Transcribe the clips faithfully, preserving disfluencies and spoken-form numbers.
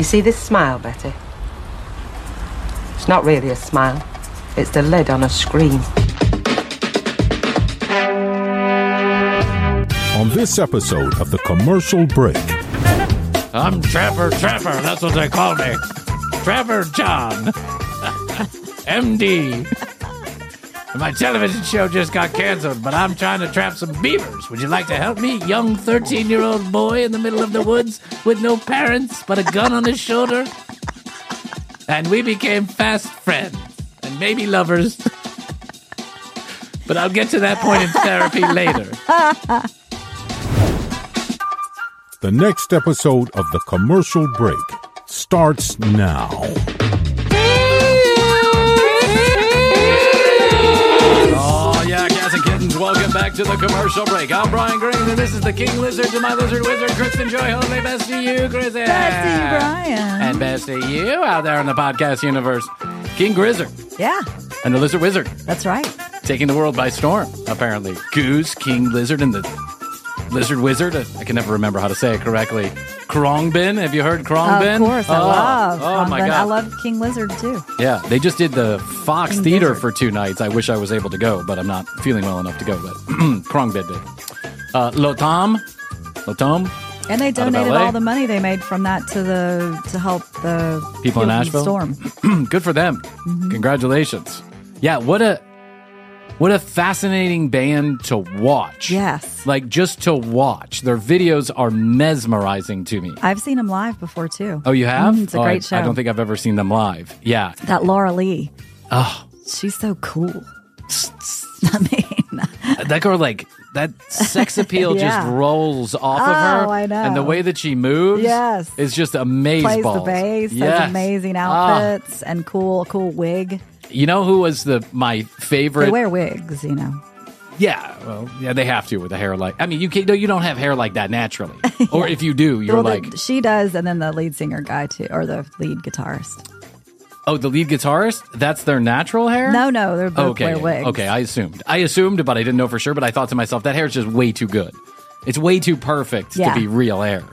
You see this smile, Betty? It's not really a smile. It's the lid on a screen. On this episode of The Commercial Break. I'm Trapper Trapper, that's what they call me. Trapper John. M D. My television show just got canceled, but I'm trying to trap some beavers. Would you like to help me? Young thirteen-year-old boy in the middle of the woods with no parents but a gun on his shoulder. And we became fast friends and maybe lovers. But I'll get to that point in therapy later. The next episode of The Commercial Break starts now. Oh, yeah, cats and kittens, welcome back to The Commercial Break. I'm Brian Green, and this is the King Lizard to my Lizard Wizard, Kristen Joy Holloway. Best to you, Kristen. Best to you, Brian. And best to you out there in the podcast universe, King Grizzard. Yeah. And the Lizard Wizard. That's right. Taking the world by storm, apparently. Goose, King Lizard, and the Lizard Wizard. I can never remember how to say it correctly. Krongbin. Have you heard Krongbin? Of course. I oh, love Oh, my Krongbin. God. I love King Lizard, too. Yeah. They just did the Fox King Theater Lizard. for two nights. I wish I was able to go, but I'm not feeling well enough to go. But Krongbin did. Uh, Lotam. Lotam. And they Out of donated L A? all the money they made from that to the to help the People in from the Nashville? storm. Good for them. Mm-hmm. Congratulations. Yeah. What a, what a fascinating band to watch. Yes. Like, just to watch. Their videos are mesmerizing to me. I've seen them live before, too. Oh, you have? Mhm, it's a Oh, great I, show. I don't think I've ever seen them live. Yeah. That Laura Lee. Oh, She's so cool. I mean, that girl, like, that sex appeal Yeah. just rolls off of her. Oh, I know. And the way that she moves Yes. is just amazing. plays the bass, Yes. has amazing Ah. outfits, and cool, cool wig. You know who was the my favorite? They wear wigs, you know. Yeah, well, yeah, they have to with a hair like. I mean, you can't. No, you don't have hair like that naturally. Or if you do, you're Well, like, the, she does, and then the lead singer guy, too, or the lead guitarist. oh, the lead guitarist. That's their natural hair. No, no, they're both Okay, wear wigs. okay. I assumed. I assumed, but I didn't know for sure. But I thought to myself, that hair is just way too good. It's way too perfect Yeah. to be real hair.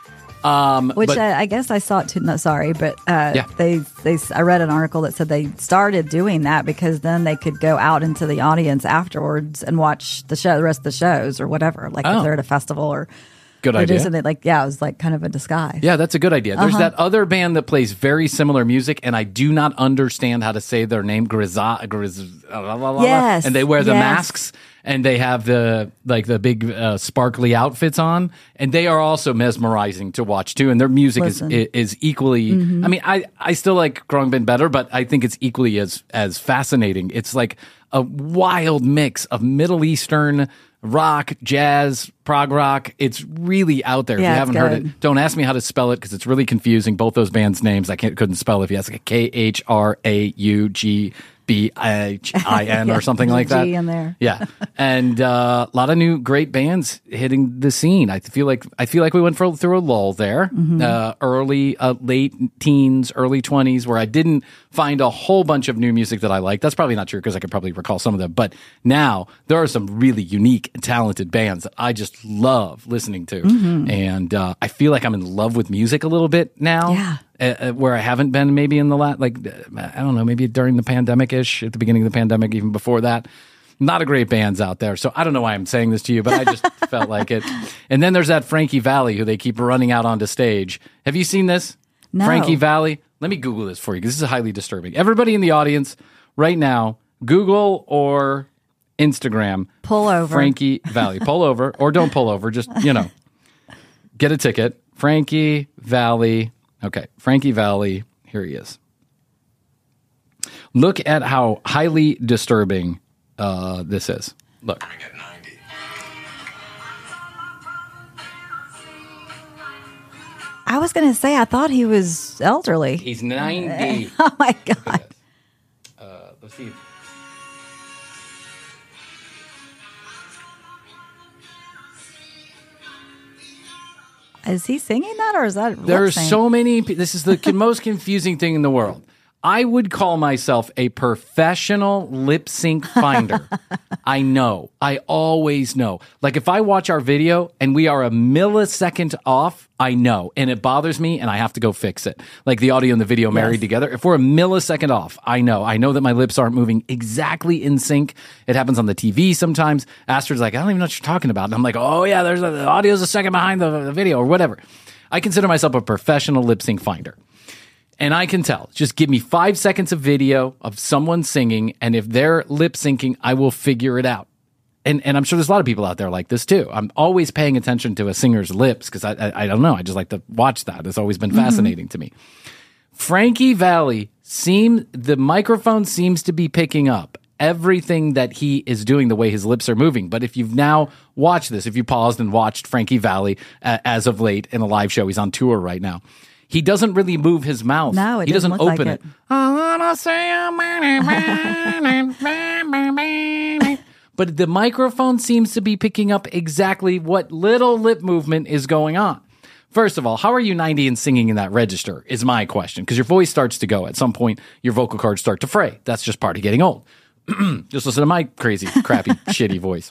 Um, Which but, uh, I guess I saw it too. No, sorry, but uh, Yeah. they they I read an article that said they started doing that because then they could go out into the audience afterwards and watch the show, the rest of the shows or whatever. Like Oh. if they're at a festival or good or do idea. something like yeah, it was like kind of a disguise. Yeah, that's a good idea. There's Uh-huh. that other band that plays very similar music, and I do not understand how to say their name. Griza, Griz, la, la, la, la. Yes, and they wear the yes. masks, and they have the like the big uh, sparkly outfits on, and they are also mesmerizing to watch too. And their music is Listen. Mm-hmm. is equally. I mean, I I still like Krongbin better, but I think it's equally as as fascinating. It's like a wild mix of Middle Eastern rock, jazz, prog rock. It's really out there. Yeah, if you it's haven't heard good. it, don't ask me how to spell it because it's really confusing. Both those bands' names I can't couldn't spell. If you ask, like K H R A U G B H I N Yeah, or something there's like a that. G in there. Yeah, and uh, a lot of new great bands hitting the scene. I feel like I feel like we went for, through a lull there, Mm-hmm. uh, early, uh, late teens, early twenties, where I didn't find a whole bunch of new music that I liked. That's probably not true because I could probably recall some of them. But now there are some really unique, and talented bands that I just love listening to, Mm-hmm. and uh, I feel like I'm in love with music a little bit now. Yeah. Uh, where I haven't been maybe in the last, like, uh, I don't know, maybe during the pandemic-ish, at the beginning of the pandemic, even before that. Not a great bands out there. So I don't know why I'm saying this to you, but I just felt like it. And then there's that Frankie Valli who they keep running out onto stage. Have you seen this? No. Frankie Valli? Let me Google this for you because this is highly disturbing. Everybody in the audience right now, Google or Instagram. Pull over. Frankie Valli. Pull over or don't pull over. Just, you know, get a ticket. Frankie Valli. Okay, Frankie Valli, here he is. Look at how highly disturbing uh, this is. Look. I was going to say I thought he was elderly. He's ninety. Oh my god! Uh, let's see. Is he singing that or is that lip There are sync? so many. pe- This is the con- most confusing thing in the world. I would call myself a professional lip sync finder. I know. I always know. Like if I watch our video and we are a millisecond off, I know. And it bothers me and I have to go fix it. Like the audio and the video married Yes. together. If we're a millisecond off, I know. I know that my lips aren't moving exactly in sync. It happens on the T V sometimes. Astrid's like, I don't even know what you're talking about. And I'm like, oh yeah, there's a, the audio's a second behind the, the video or whatever. I consider myself a professional lip sync finder. And I can tell. Just give me five seconds of video of someone singing, and if they're lip syncing, I will figure it out. And and I'm sure there's a lot of people out there like this too. I'm always paying attention to a singer's lips because I, I I don't know. I just like to watch that. It's always been fascinating to me. Frankie Valli seem the microphone seems to be picking up everything that he is doing, the way his lips are moving. But if you've now watched this, if you paused and watched Frankie Valli uh, as of late in a live show, he's on tour right now. He doesn't really move his mouth. No, it he doesn't doesn't look open like it. it. I wanna say, but the microphone seems to be picking up exactly what little lip movement is going on. First of all, how are you ninety and singing in that register is my question, because your voice starts to go. At some point, your vocal cords start to fray. That's just part of getting old. Just listen to my crazy, crappy, shitty voice.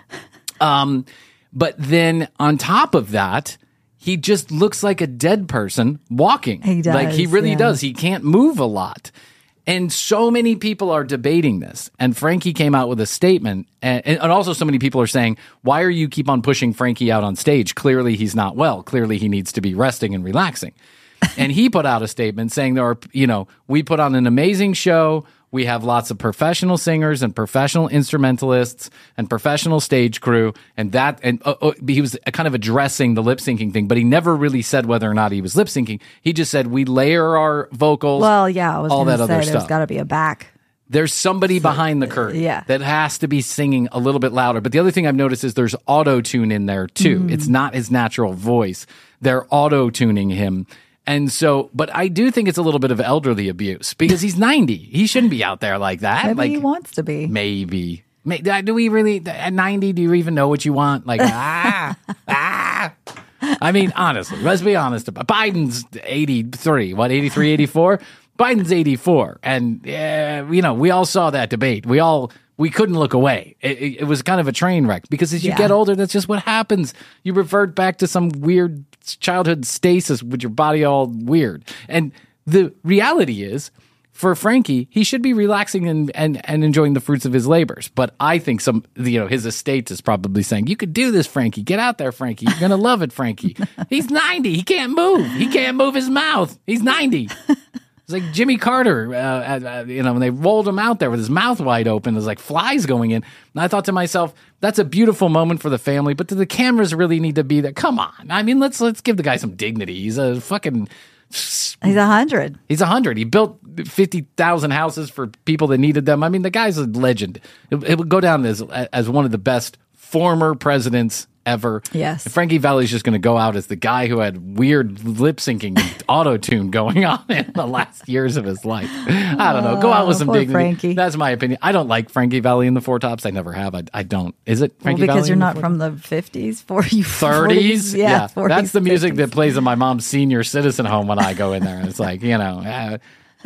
Um, but then on top of that, he just looks like a dead person walking. He does, Like he really yeah. does. He can't move a lot. And so many people are debating this. And Frankie came out with a statement. And, and also so many people are saying, why are you keep on pushing Frankie out on stage? Clearly he's not well. Clearly he needs to be resting and relaxing. And he put out a statement saying there are, you know, we put on an amazing show. We have lots of professional singers and professional instrumentalists and professional stage crew. And that, and uh, uh, he was kind of addressing the lip syncing thing, but he never really said whether or not he was lip syncing. He just said, we layer our vocals. Well, yeah, I was all going that to say other there's stuff. got to be a back. There's somebody behind the curtain yeah. that has to be singing a little bit louder. But the other thing I've noticed is there's auto-tune in there too. Mm. It's not his natural voice. They're auto-tuning him. And so, but I do think it's a little bit of elderly abuse because he's ninety. He shouldn't be out there like that. Maybe like, he wants to be. Maybe. May- Do we really, at ninety, do you even know what you want? Like, ah, ah. I mean, honestly, let's be honest. Biden's eighty-three, what, eighty-three, eighty-four? Biden's eighty-four. And, uh, you know, we all saw that debate. We all, we couldn't look away. It, it, it was kind of a train wreck because as you Yeah. get older, that's just what happens. You revert back to some weird childhood stasis with your body all weird. And the reality is, for Frankie, he should be relaxing and, and, and enjoying the fruits of his labors. But I think some, you know, his estate is probably saying, you could do this, Frankie. Get out there, Frankie. You're going to love it, Frankie. He's ninety. He can't move. He can't move his mouth. He's ninety. It's like Jimmy Carter, uh, uh, you know, when they rolled him out there with his mouth wide open, there's like flies going in. And I thought to myself, that's a beautiful moment for the family, but do the cameras really need to be there? Come on. I mean, let's let's give the guy some dignity. He's a fucking... He's a hundred. He's a hundred. He built fifty thousand houses for people that needed them. I mean, the guy's a legend. It, it would go down as as one of the best former presidents ever. Yes. And Frankie Valli's just going to go out as the guy who had weird lip syncing and auto tune going on in the last years of his life. I don't know. Go out with Oh, some poor dignity. Frankie. That's my opinion. I don't like Frankie Valli in the Four Tops. I never have. I, I don't. Is it Frankie well, because Valli you're in the not Four from the fifties, forties, thirties? Yeah, forties, that's the music fifties. that plays in my mom's senior citizen home when I go in there. And it's like, you know. Uh,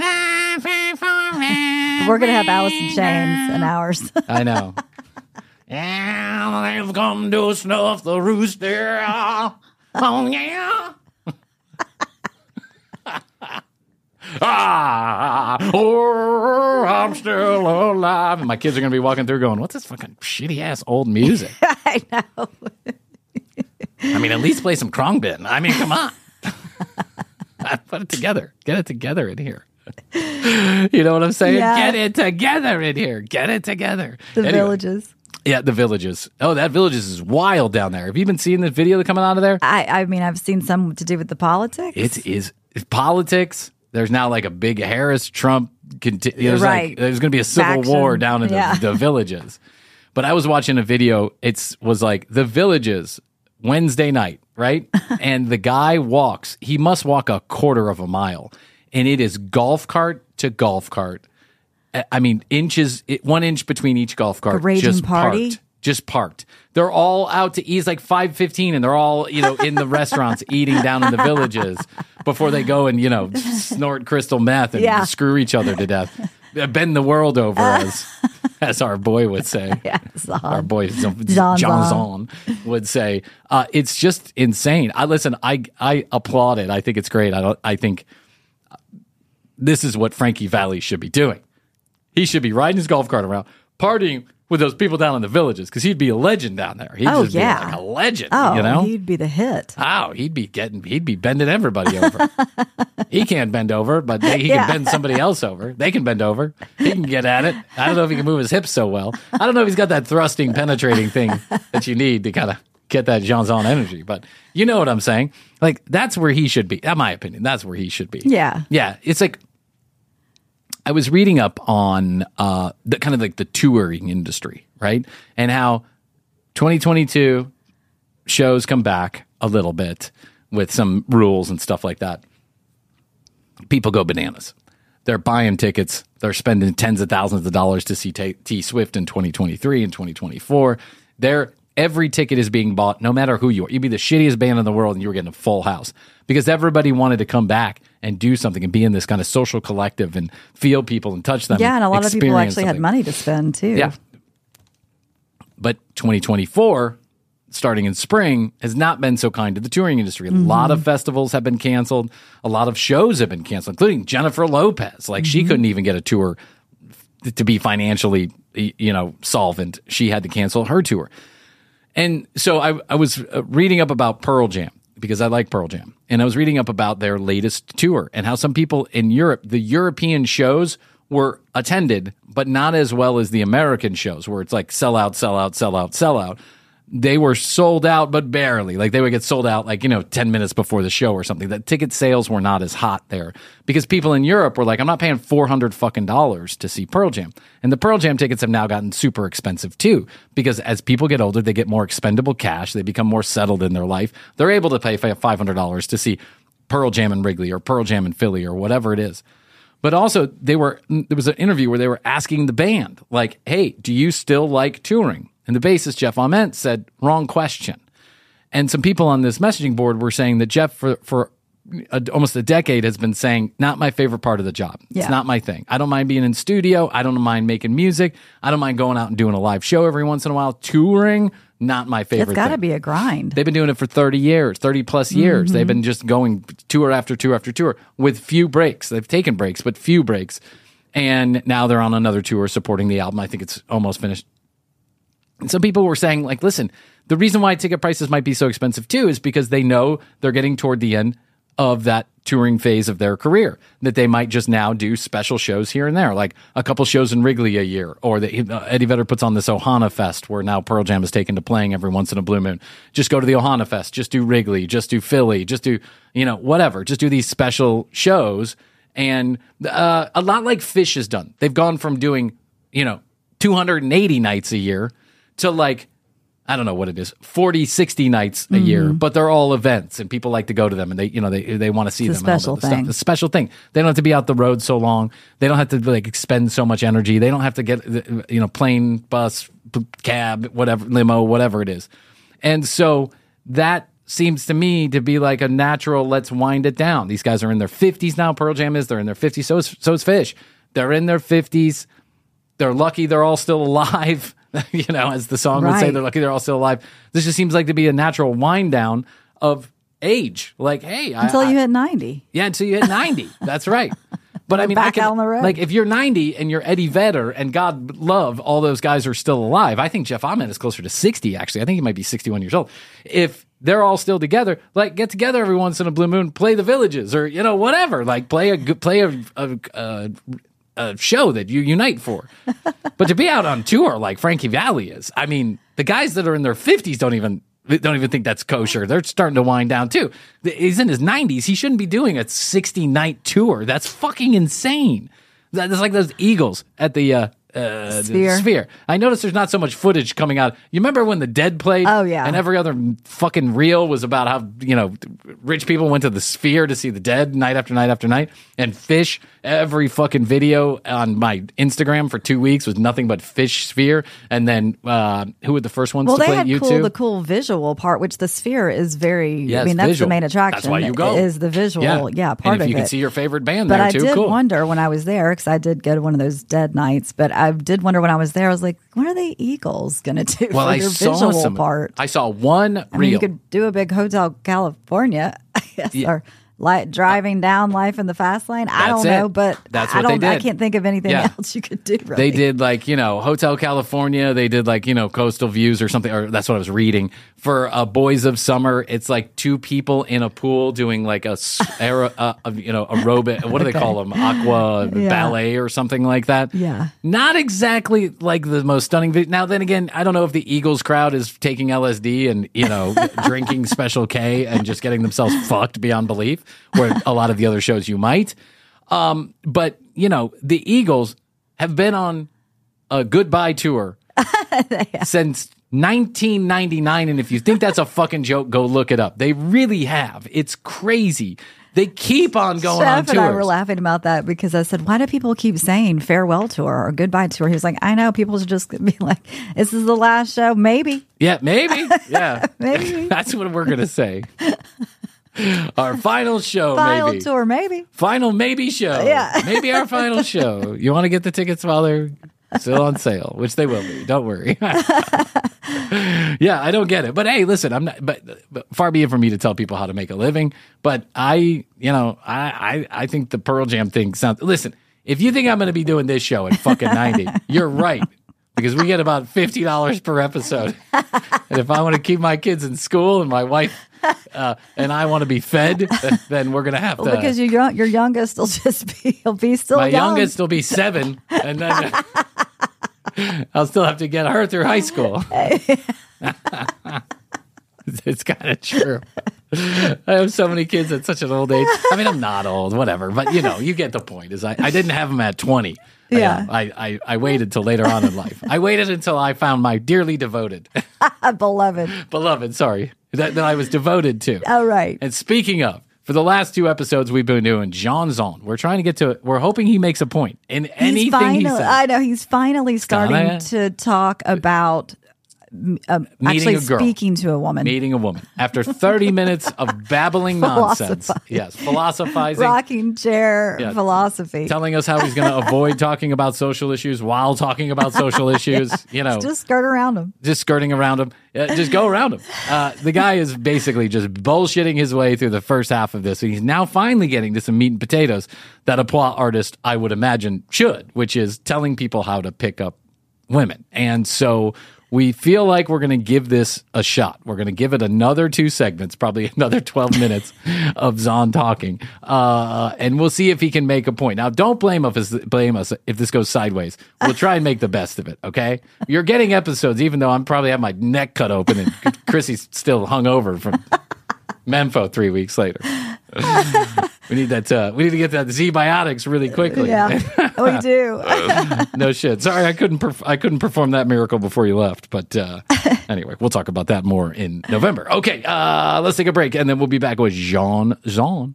We're going to have Alice in Chains in ours. I know. Yeah, they've come to snuff the rooster. Oh, yeah. ah, oh, I'm still alive. And my kids are going to be walking through going, what's this fucking shitty ass old music? I know. I mean, at least play some Krongbin. I mean, come on. Put it together. Get it together in here. You know what I'm saying? Yeah. Get it together in here. Get it together. The Anyway. Villages. Yeah, the Villages. Oh, that Villages is wild down there. Have you been seeing the video coming out of there? I, I mean, I've seen some to do with the politics. It is it's politics. There's now like a big Harris Trump. Conti- there's Right. like there's going to be a civil Faction. war down in the, Yeah. the Villages. But I was watching a video. It's was like the Villages Wednesday night, right? And the guy walks. He must walk a quarter of a mile, and it is golf cart to golf cart. I mean, inches, it, one inch between each golf cart. A raging just party? parked. just parked. They're all out to eat. It's like five fifteen, and they're all, you know, in the restaurants eating down in the villages before they go and, you know, snort crystal meth and Yeah. screw each other to death. Bend the world over, as as our boy would say. Yeah, Zahn. Our boy John John Zahn would say. Uh, it's just insane. I listen. I I applaud it. I think it's great. I don't. I think this is what Frankie Valli should be doing. He should be riding his golf cart around, partying with those people down in the villages, because he'd be a legend down there. He'd Oh, just yeah. be like a legend. Oh, you know, he'd be the hit. oh, he'd be getting, he'd be bending everybody over. He can't bend over, but they, he Yeah. can bend somebody else over. They can bend over. He can get at it. I don't know if he can move his hips so well. I don't know if he's got that thrusting, penetrating thing that you need to kind of get that Jean-Zon energy. But you know what I'm saying? Like, that's where he should be. In my opinion, that's where he should be. Yeah. Yeah. It's like, I was reading up on uh, the kind of like the touring industry, right? And how twenty twenty-two shows come back a little bit with some rules and stuff like that. People go bananas. They're buying tickets. They're spending tens of thousands of dollars to see T, T Swift in twenty twenty-three and twenty twenty-four. They're, every ticket is being bought, no matter who you are. You'd be the shittiest band in the world and you were getting a full house because everybody wanted to come back and do something and be in this kind of social collective and feel people and touch them. Yeah, and a lot of people experience actually had something. money to spend too. Yeah. But twenty twenty-four, starting in spring, has not been so kind to the touring industry. A lot of festivals have been canceled. A lot of shows have been canceled, including Jennifer Lopez. Like, she couldn't even get a tour to be financially, you know, solvent. She had to cancel her tour. And so I, I was reading up about Pearl Jam, because I like Pearl Jam. And I was reading up about their latest tour and how some people in Europe, the European shows were attended, but not as well as the American shows, where it's like sell out, sell out, sell out, sell out. They were sold out, but barely. Like, they would get sold out, like, you know, ten minutes before the show or something. The ticket sales were not as hot there because people in Europe were like, I'm not paying four hundred fucking dollars to see Pearl Jam. And the Pearl Jam tickets have now gotten super expensive too, because as people get older, they get more expendable cash. They become more settled in their life. They're able to pay five hundred dollars to see Pearl Jam in Wrigley or Pearl Jam in Philly or whatever it is. But also, they were there was an interview where they were asking the band, like, hey, do you still like touring? And the bassist, Jeff Ament, said, wrong question. And some people on this messaging board were saying that Jeff, for, for a, almost a decade, has been saying, not my favorite part of the job. Yeah. It's not my thing. I don't mind being in studio. I don't mind making music. I don't mind going out and doing a live show every once in a while. Touring, not my favorite It's got to thing. be a grind. They've been doing it for thirty years, thirty plus years. They've been just going tour after tour after tour with few breaks. They've taken breaks, but few breaks. And now they're on another tour supporting the album. I think it's almost finished. And some people were saying, like, listen, the reason why ticket prices might be so expensive too is because they know they're getting toward the end of that touring phase of their career, that they might just now do special shows here and there, like a couple shows in Wrigley a year, or the, uh, Eddie Vedder puts on this Ohana Fest where now Pearl Jam is taken to playing every once in a blue moon. Just go to the Ohana Fest, just do Wrigley, just do Philly, just do, you know, whatever, just do these special shows. And uh, a lot like Phish has done. They've gone from doing, you know, two hundred eighty nights a year to like, I don't know what it is, forty, sixty nights a mm-hmm. year, but they're all events and people like to go to them and they, you know, they, they want to see it's them. A special and all that thing. Stuff. It's a special thing. They don't have to be out the road so long. They don't have to like expend so much energy. They don't have to get, you know, plane, bus, cab, whatever, limo, whatever it is. And so that seems to me to be like a natural, let's wind it down. These guys are in their fifties now. Pearl Jam is, they're in their fifties. So is, so is Phish. They're in their fifties. They're lucky they're all still alive. You know, as the song would say, Right. they're lucky they're all still alive. This just seems like to be a natural wind down of age. Like, hey, Until I, you I, hit ninety. yeah, until you hit ninety. That's right. But I mean, I Back can, out on the road. like, if you're ninety and you're Eddie Vedder and God love, all those guys are still alive. I think Jeff Ament is closer to sixty, actually. I think he might be sixty-one years old. If they're all still together, like, get together every once in a blue moon, play the Villages or, you know, whatever. Like, play a, good- play a, a, a, a show that you unite for. But to be out on tour like Frankie Valli is, I mean, the guys that are in their fifties don't even don't even think that's kosher. They're starting to wind down too. He's in his nineties. He shouldn't be doing a sixty night tour. That's fucking insane. That's like those Eagles at the uh, Uh, Sphere. Sphere. I noticed there's not so much footage coming out. You remember when The Dead played? Oh, yeah. And every other fucking reel was about how, you know, rich people went to the Sphere to see The Dead night after night after night. And Fish, every fucking video on my Instagram for two weeks was nothing but Fish Sphere. And then, uh, who were the first ones Well, to they play had YouTube? cool, the cool visual part, which the Sphere is very, Yes, I mean, that's visual. the main attraction. That's why you go. Is the visual, yeah, Yeah. part and if of you can it. see your favorite band But there I too, did cool. wonder when I was there, because I did go to one of those dead nights, but I did wonder when I was there, I was like, what are the Eagles going to do well, for I their saw visual some. part? I saw one I reel. mean, you could do a big Hotel California, I guess, Yeah. or like driving down Life in the Fast Lane. I That's don't know, it. but That's I what they don't. I did. can't think of anything Yeah. else you could do. Really. They did like, you know, Hotel California. They did like, you know, Coastal Views or something. Or that's what I was reading. For uh, Boys of Summer, it's like two people in a pool doing like a, s- aero, uh, uh, you know, aerobic. What do they Okay. call them? Aqua Yeah. ballet or something like that. Yeah. Not exactly like the most stunning video. Now, then again, I don't know if the Eagles crowd is taking L S D and, you know, drinking Special K and just getting themselves fucked beyond belief, where a lot of the other shows you might. Um, but, you know, the Eagles have been on a goodbye tour since nineteen ninety-nine. And if you think that's a fucking joke, go look it up. They really have. It's crazy. They keep on going on Chef and I were tours. laughing about that because I said, why do people keep saying farewell tour or goodbye tour? He was like, I know, people should just be like, this is the last show. Maybe. Yeah, maybe. Yeah. Maybe. That's what we're going to say. Our final show, Final maybe. tour, maybe. Final maybe show. Yeah. Maybe our final show. You want to get the tickets while they're still on sale, which they will be. Don't worry. Yeah, I don't get it. But hey, listen, I'm not, but, but far be it for me to tell people how to make a living. But I, you know, I, I, I think the Pearl Jam thing sounds, listen, if you think I'm going to be doing this show at fucking ninety, you're right. Because we get about fifty dollars per episode. And if I want to keep my kids in school and my wife uh, and I want to be fed, then we're going to have to. Well, because your young, your youngest will just be, he'll be still my young. youngest will be seven. And then I'll still have to get her through high school. It's kind of true. I have so many kids at such an old age. I mean, I'm not old, whatever. But, you know, you get the point. Is I, I didn't have them at twenty. Yeah. I, I, I waited till later on in life. I waited until I found my dearly devoted, Beloved. beloved, sorry, that, that I was devoted to. All right. And speaking of, for the last two episodes we've been doing, Jean Zon. We're trying to get to it. We're hoping he makes a point in He's anything finally, he says. I know he's finally starting Gonna- to talk about um, actually a girl. speaking to a woman, Meeting a woman. After thirty minutes of babbling nonsense. Philosophizing. Yes, philosophizing. rocking chair Yeah. philosophy. Telling us how he's going to avoid talking about social issues while talking about social issues. You know, Just skirt around him. just skirting around him. Uh, just go around him. Uh, the guy is basically just bullshitting his way through the first half of this. He's now finally getting to some meat and potatoes that a plot artist, I would imagine, should, which is telling people how to pick up women. And so we feel like we're going to give this a shot. We're going to give it another two segments, probably another twelve minutes of Zon talking. Uh, and we'll see if he can make a point. Now, don't blame us, blame us if this goes sideways. We'll try and make the best of it, okay? You're getting episodes, even though I'm probably have my neck cut open and Chrissy's still hungover from Menfo three weeks later. We need that. Uh, we need to get that Z-biotics really quickly. Yeah, we do. No shit. Sorry, I couldn't. Perf- I couldn't perform that miracle before you left. But uh, anyway, we'll talk about that more in November. Okay, uh, let's take a break, and then we'll be back with Jean Zon.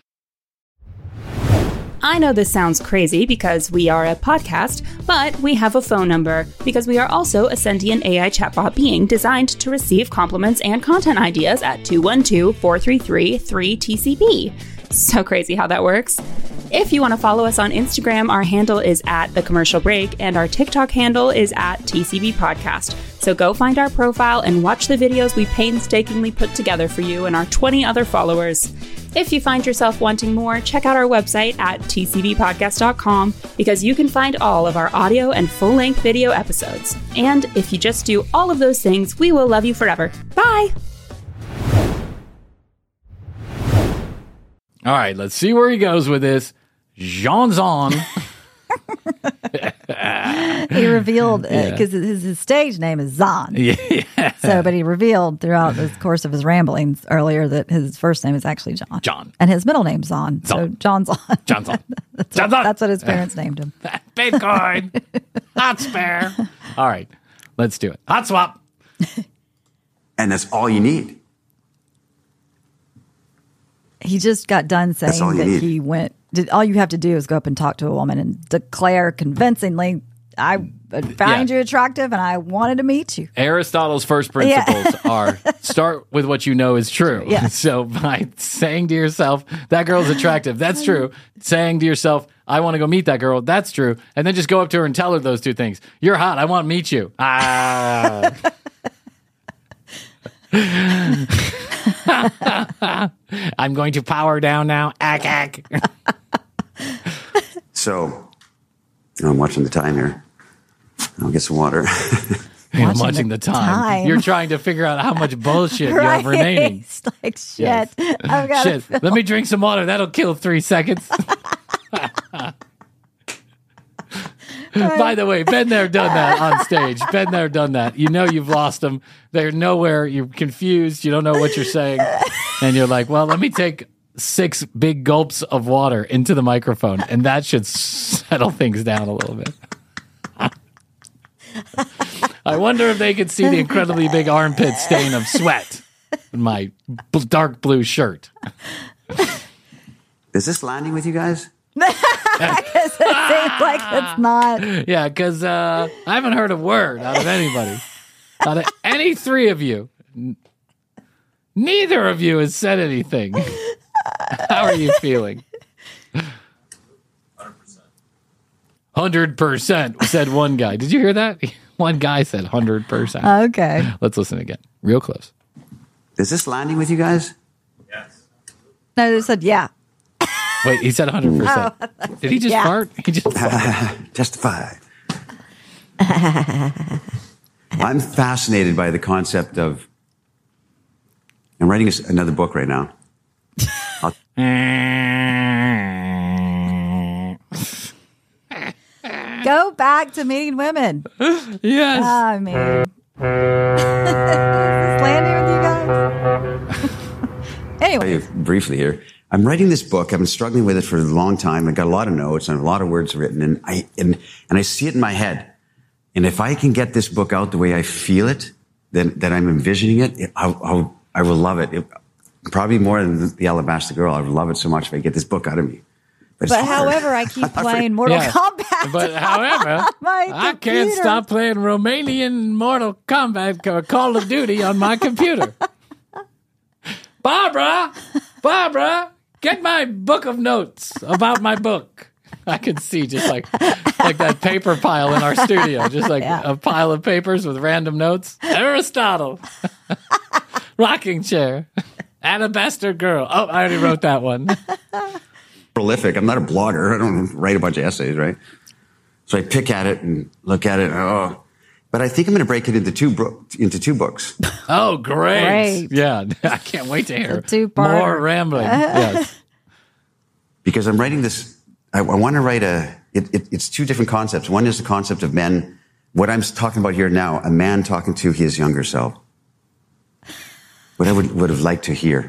I know this sounds crazy because we are a podcast, but we have a phone number because we are also a sentient A I chatbot being designed to receive compliments and content ideas at two one two, four three three, three T C B. So crazy how that works. If you want to follow us on Instagram, our handle is at The Commercial Break, and our TikTok handle is at T C B Podcast. So go find our profile and watch the videos we painstakingly put together for you and our twenty other followers. If you find yourself wanting more, check out our website at T C B podcast dot com because you can find all of our audio and full-length video episodes. And if you just do all of those things, we will love you forever. Bye! All right, let's see where he goes with this. Jean Zon. He revealed Yeah. because his, his stage name is Zon. Yeah. So, but he revealed throughout the course of his ramblings earlier that his first name is actually John. John. And his middle name's Zon. So Zon. John Zon. John Zon. that's, John what, Zon. that's what his parents named him. Bitcoin. Hot spare. All right, let's do it. Hot swap. And that's all you need. He just got done That's all saying you that need. he went. Did, all you have to do is go up and talk to a woman and declare convincingly, "I found Yeah. you attractive and I wanted to meet you." Aristotle's first principles Yeah. are start with what you know is true. Yeah. So by saying to yourself, that girl's attractive, that's true. Saying to yourself, I want to go meet that girl, that's true. And then just go up to her and tell her those two things. You're hot, I want to meet you. Ah. I'm going to power down now. Ack, ack. So, I'm watching the time here. I'll get some water. I'm Watching watching the the time. time. You're trying to figure out how much bullshit you Right? have remaining. It's like shit. Yes. I've got Shit. Let me drink some water. That'll kill three seconds. By the way, been there, done that on stage. Been there, done that. You know you've lost them. They're nowhere. You're confused. You don't know what you're saying. And you're like, well, let me take six big gulps of water into the microphone. And that should settle things down a little bit. I wonder if they could see the incredibly big armpit stain of sweat in my b- dark blue shirt. Is this landing with you guys? it seems like it's not. Yeah, because uh, I haven't heard a word out of anybody. Out of any three of you. N- neither of you has said anything. How are you feeling? one hundred percent said one guy. Did you hear that? One guy said one hundred percent. Okay. Let's listen again. Real close. Is this landing with you guys? No, they said yeah. Wait, he said one hundred percent. Did he just Yeah. fart? He just farted. Testify. I'm fascinated by the concept of. I'm writing a- another book right now. Go back to meeting women. Yes. I mean, is this landing with you guys? tell Anyway, you briefly here. I'm writing this book. I've been struggling with it for a long time. I got a lot of notes and a lot of words written, and I and and I see it in my head. And if I can get this book out the way I feel it, then that I'm envisioning it, it I'll, I'll, I will love it. it. Probably more than the Alabaster Girl. I would love it so much if I get this book out of me. But, it's but hard. however, I keep playing Mortal Yeah. Kombat. But however, my I can't computer. stop playing Romanian Mortal Kombat or Call of Duty on my computer. Barbara, Barbara, get my book of notes about my book. I can see just like like that paper pile in our studio, just like Yeah. a pile of papers with random notes. Aristotle, rocking chair, Alabaster Girl. Oh, I already wrote that one. Prolific. I'm not a blogger. I don't write a bunch of essays, right? So I pick at it and look at it. And, oh, but I think I'm going to break it into two bro- into two books. Oh, great. Great. Yeah, I can't wait to hear A two-parter. more rambling. Yes. Because I'm writing this, I, I want to write a, it, it, it's two different concepts. One is the concept of men, what I'm talking about here now, a man talking to his younger self. What I would, would have liked to hear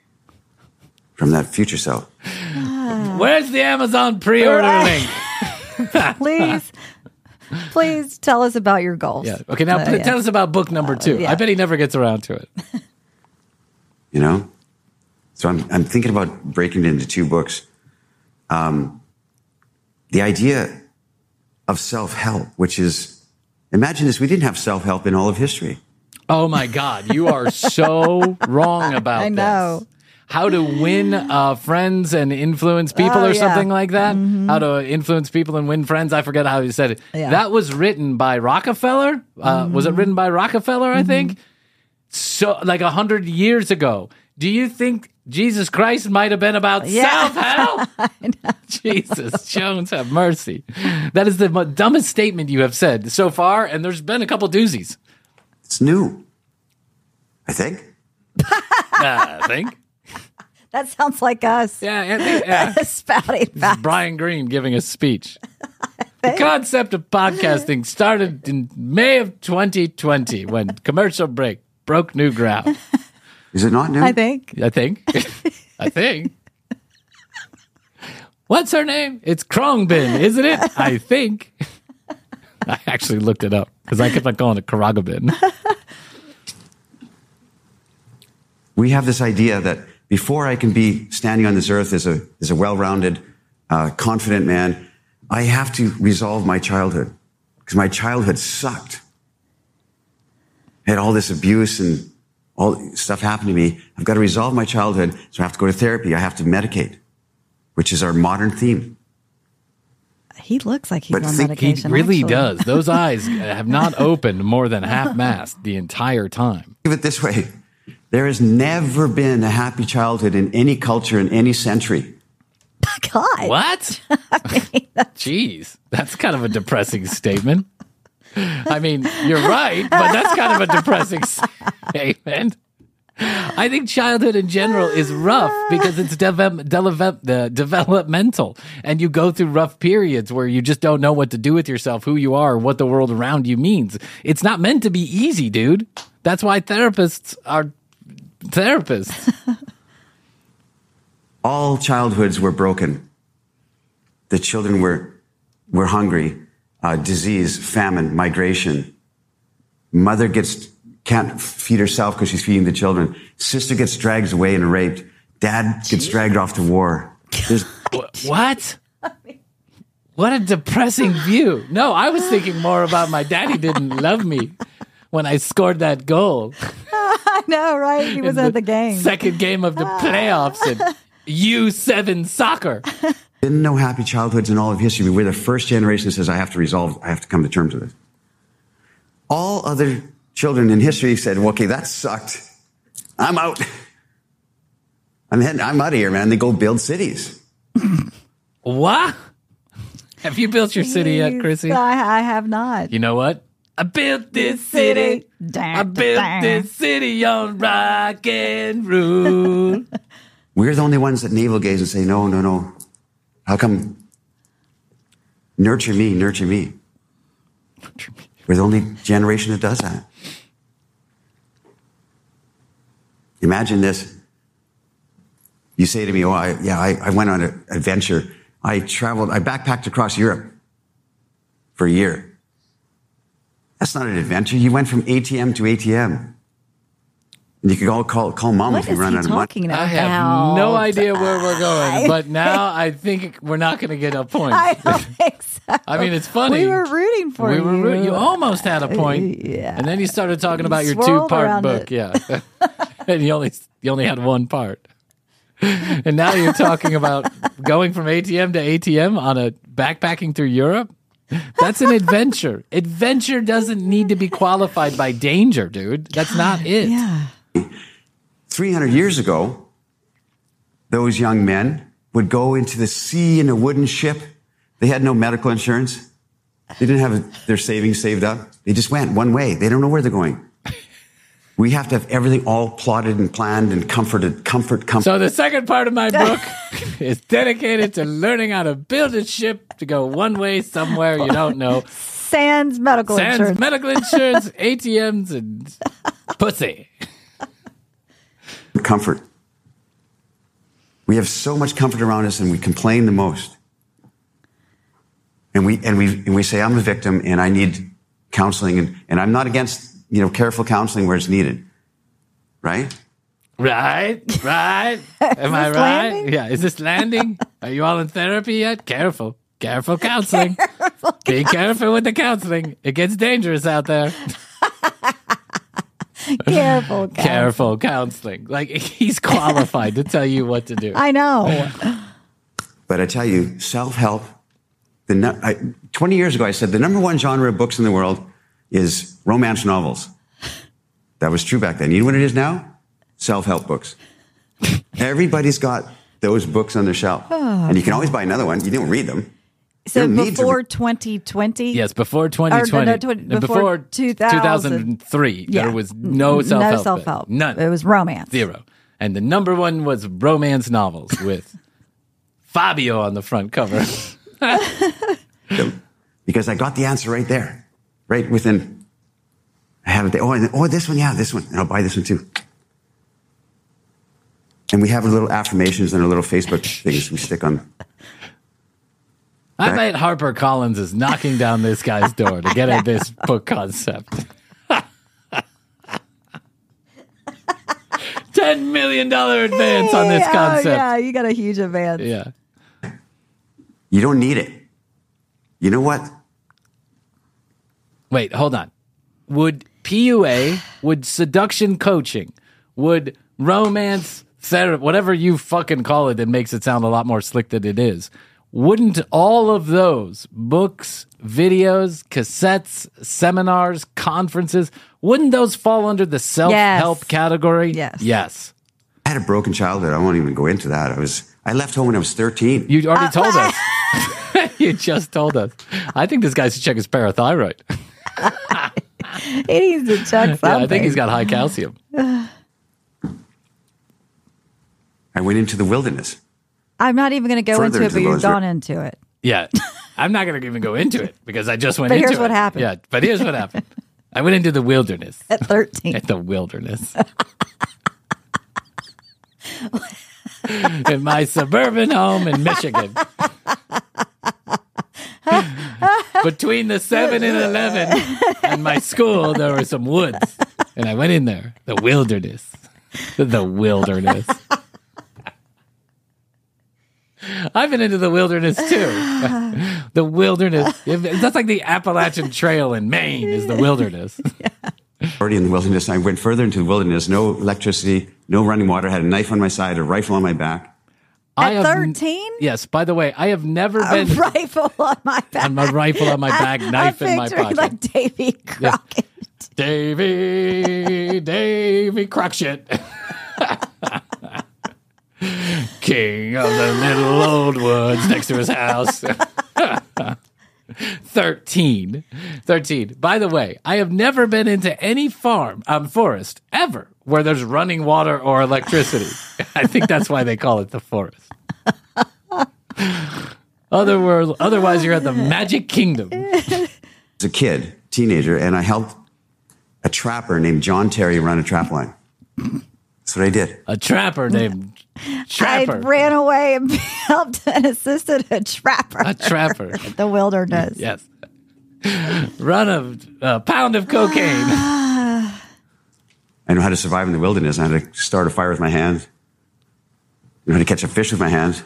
from that future self. Where's the Amazon pre-order Right. link? Please, please tell us about your goals. Yeah. Okay, now Uh, pl- yeah. tell us about book number two. yeah. I bet he never gets around to it. You know? So I'm, I'm thinking about breaking it into two books. Um, the idea of self-help, which is, imagine this, we didn't have self-help in all of history. Oh my God, you are so wrong about I know. this. How to win uh, friends and influence people Oh, or yeah. something like that. How to influence people and win friends. I forget how you said it. Yeah. That was written by Rockefeller. Uh, Was it written by Rockefeller, I think? So, like a hundred years ago. Do you think Jesus Christ might have been about Yeah. self-help? Jesus, Jones, have mercy. That is the mo- dumbest statement you have said so far, and there's been a couple doozies. It's new. I think. Uh, I think. That sounds like us. Yeah, I think, yeah. Spouting This is back. Brian Greene giving a speech. The concept of podcasting started in May of twenty twenty when Commercial Break broke new ground. Is it not new? I think. I think. I think. What's her name? It's Krongbin, isn't it? I think. I actually looked it up because I kept on calling it Karagabin. We have this idea that before I can be standing on this earth as a, as a well-rounded, uh, confident man, I have to resolve my childhood because my childhood sucked. I had all this abuse and all stuff happened to me. I've got to resolve my childhood, so I have to go to therapy. I have to medicate, which is our modern theme. He looks like he's But on think- He medication. really actually. does. Those eyes have not opened more than half-mast the entire time. Think of it this way. There has never been a happy childhood in any culture in any century. God. What? Jeez, that's kind of a depressing statement. I mean, you're right, but that's kind of a depressing statement. I think childhood in general is rough because it's deve- dele- the developmental, and you go through rough periods where you just don't know what to do with yourself, who you are, what the world around you means. It's not meant to be easy, dude. That's why therapists are therapists. All childhoods were broken. The children were, were hungry, uh, disease, famine, migration. Mother gets, can't feed herself because she's feeding the children. Sister gets dragged away and raped. Dad gets dragged off to war. There's, What? What a depressing view. No, I was thinking more about my daddy didn't love me when I scored that goal. I know, right? He was in at the game. Second game of the playoffs in U seven soccer. been no happy childhoods in all of history. We're the first generation that says, I have to resolve, I have to come to terms with it. All other children in history said, well, okay, that sucked. I'm out. I'm heading, I'm out of here, man. They go build cities. What? Have you built your city yet, Chrissy? I, I have not. You know what? I built this city. I built this city on rock and roll. We're the only ones that navel gaze and say, no, no, no. How come? Nurture me, nurture me. We're the only generation that does that. Imagine this. You say to me, oh, I, yeah, I, I went on an adventure. I traveled, I backpacked across Europe for a year. That's not an adventure. You went from A T M to A T M. And you could all call, call mom What if you is run he out of money. talking about? I have no idea where we're going, but now I think we're not going to get a point. I don't think so. I mean, it's funny. We were rooting for we you. Were root- you almost had a point, Yeah. and then you started talking about your Swirled two-part around book. it. Yeah, and you only you only had one part, and now you're talking about going from A T M to A T M on a backpacking through Europe. That's an adventure. Adventure doesn't need to be qualified by danger, dude. That's not it. Yeah. three hundred years ago, those young men would go into the sea in a wooden ship. They had no medical insurance. They didn't have their savings saved up. They just went one way. They don't know where they're going. We have to have everything all plotted and planned and comforted, comfort, comfort. So the second part of my book is dedicated to learning how to build a ship to go one way somewhere you don't know. Sans medical Sans insurance. medical insurance, A T Ms, and pussy. Comfort. We have so much comfort around us and we complain the most. And we, and we, and we say, I'm a victim and I need counseling. And, and I'm not against, you know, careful counseling where it's needed. Right? Right, right. Am I this right? landing? Yeah. Is this landing? Are you all in therapy yet? Careful. Careful counseling. Careful Be careful with the counseling. It gets dangerous out there. Careful. Kat. Careful counseling. Like, he's qualified to tell you what to do. I know. But I tell you, self-help, the, nu- I, twenty years ago, I said the number one genre of books in the world is romance novels. That was true back then. You know what it is now? Self-help books. Everybody's got those books on their shelf. And you can always buy another one. You don't read them. So You don't need to before re- twenty twenty? Yes, before twenty twenty. Or, no, no, tw- and before two thousand. two thousand three, Yeah. there was no self-help. No self-help. book. None. It was romance. Zero. And the number one was romance novels with Fabio on the front cover. Because I got the answer right there. Right within, I have it there. Oh, and, oh, this one, yeah, this one. And I'll buy this one too. And we have our little affirmations and our little Facebook things we stick on. I bet Harper Collins is knocking down this guy's door to get at this book concept. ten million dollars advance on this concept. Oh, yeah, you got a huge advance. Yeah. You don't need it. You know what? Wait, hold on. Would P U A, would seduction coaching, would romance therapy, whatever you fucking call it that makes it sound a lot more slick than it is, wouldn't all of those books, videos, cassettes, seminars, conferences, wouldn't those fall under the self-help Yes. category? Yes. Yes. I had a broken childhood. I won't even go into that. I was I left home when I was thirteen. You already Uh, told us. You just told us. I think this guy should check his parathyroid. He needs to check something. Yeah, I think he's got high calcium. I went into the wilderness. I'm not even going to go Further into it, into but the you've woods, gone right? into it. Yeah. I'm not going to even go into it because I just went But into it. here's what happened. Yeah, but here's what happened. I went into the wilderness. At thirteen. At the wilderness. In my suburban home in Michigan. Between the seven and eleven and my school, there were some woods. And I went in there. The wilderness. The wilderness. I've been into the wilderness too. The wilderness. That's like the Appalachian Trail in Maine is the wilderness. Already in the wilderness. I went further into the wilderness. No electricity, no running water. Had a knife on my side, a rifle on my back. I At have n- thirteen? Yes. By the way, I have never A been rifle on my back. on my rifle on my back, knife I'm in my picturing pocket. like Davy Crockett. Davy, Davy Crockshit. King of the little old woods next to his house. Thirteen. Thirteen. By the way, I have never been into any farm, um, forest, ever, where there's running water or electricity. I think that's why they call it the forest. Otherwise, otherwise you're at the Magic Kingdom. As a kid, teenager, and I helped a trapper named John Terry run a trap line. That's what I did. A trapper named Trapper. I ran away and helped and assisted a trapper. A trapper. at the wilderness. Yes. Run a, a pound of cocaine. I know how to survive in the wilderness. I had to start a fire with my hands. I know how to catch a fish with my hands.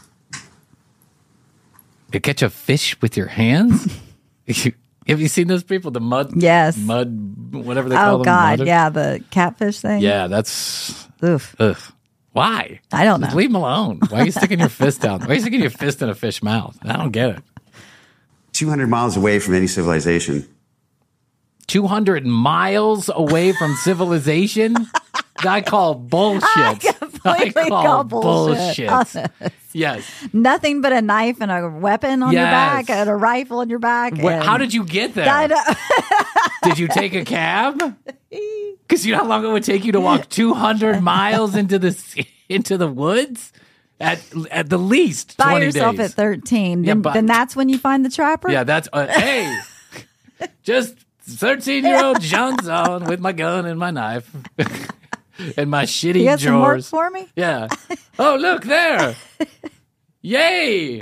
You catch a fish with your hands? Have you seen those people? The mud, Yes. mud, whatever they call Oh them. God, mud- yeah, the catfish thing. yeah. That's Oof. ugh. Why? I don't Just know. leave them alone. Why are you sticking your fist down? Why are you sticking your fist in a fish mouth? I don't get it. two hundred miles away from any civilization. Two hundred miles away from civilization. I call bullshit. I completely call bullshit on this. Yes. Nothing but a knife and a weapon on your Yes. back and a rifle on your back. Wait, and- how did you get there? I know. Did you take a cab? Because you know how long it would take you to walk two hundred miles into the into the woods? At at the least By twenty yourself days. at thirteen. Yeah, Then, but- then that's when you find the trapper? Yeah, that's uh, hey, just thirteen-year-old Johnson with my gun and my knife and my shitty You got some work drawers. for me? Yeah. Oh, look there! Yay!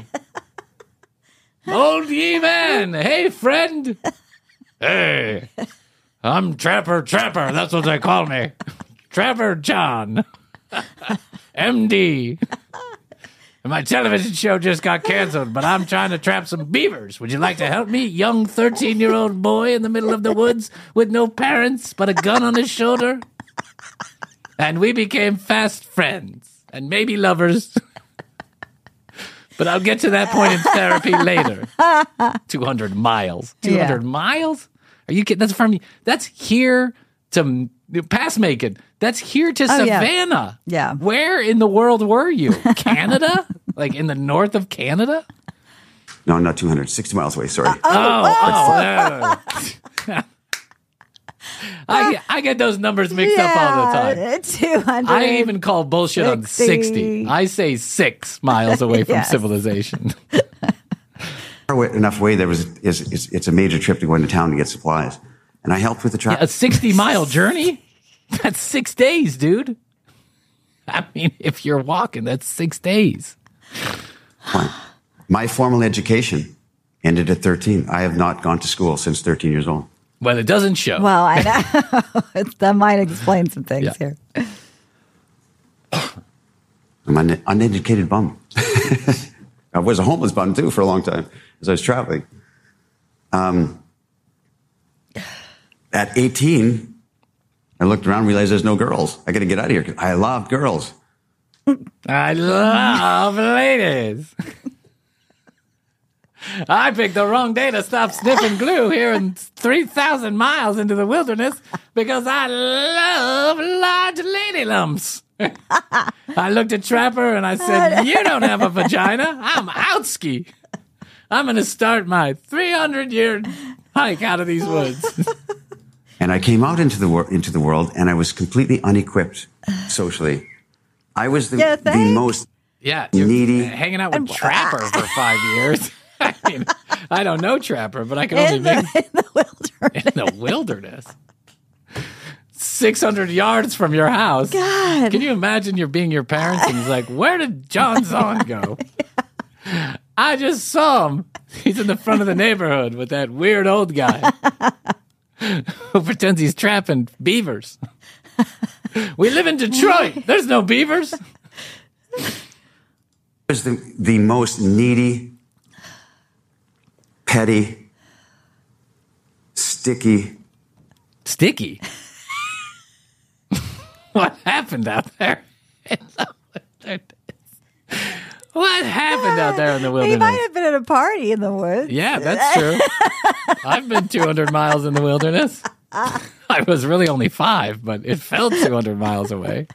Old ye man, hey friend. Hey, I'm Trapper Trapper. That's what they call me, Trapper John, M D. And my television show just got canceled, but I'm trying to trap some beavers. Would you like to help me? Young thirteen-year-old boy in the middle of the woods with no parents but a gun on his shoulder. And we became fast friends and maybe lovers. But I'll get to that point in therapy later. two hundred miles. two hundred Yeah. miles? Are you kidding? That's from, that's here to pass making. That's here to Oh, yeah. Savannah. Yeah. Where in the world were you? Canada? Like in the north of Canada? No, not two hundred, sixty miles away. Sorry. Oh, oh, oh. I, get, I get those numbers mixed up all the time. two hundred. I even call bullshit on sixty. sixty. I say six miles away from Yes. civilization. Far away- enough away, there was is, is, it's a major trip to go into town to get supplies. And I helped with the trap. A sixty-mile journey? That's six days, dude. I mean, if you're walking, that's six days. Fine. My formal education ended at thirteen. I have not gone to school since thirteen years old. Well, it doesn't show. Well, I know. That might explain some things Yeah. here. I'm an uneducated bum. I was a homeless bum, too, for a long time as I was traveling. Um, at eighteen, I looked around and realized there's no girls. I got to get out of here. I love girls. I love ladies. I picked the wrong day to stop sniffing glue here in three thousand miles into the wilderness because I love large lady lumps. I looked at Trapper and I said, you don't have a vagina. I'm outski. I'm going to start my three hundred year hike out of these woods. And I came out into the, wor- into the world and I was completely unequipped socially. I was the, You the think? most Yeah, you're needy. hanging out with Trapper for five years. I mean, I don't know Trapper, but I can only In make the, in the wilderness. in the wilderness. six hundred yards from your house. God. Can you imagine you're being your parents and he's like, where did John Zahn go? Yeah. I just saw him. He's in the front of the neighborhood with that weird old guy who pretends he's trapping beavers. We live in Detroit. There's no beavers. I was the, the most needy, petty, sticky. Sticky. What happened out there? What happened out there in the He wilderness? might have been at a party in the woods. Yeah, that's true. I've been two hundred miles in the wilderness. I was really only five, but it felt two hundred miles away.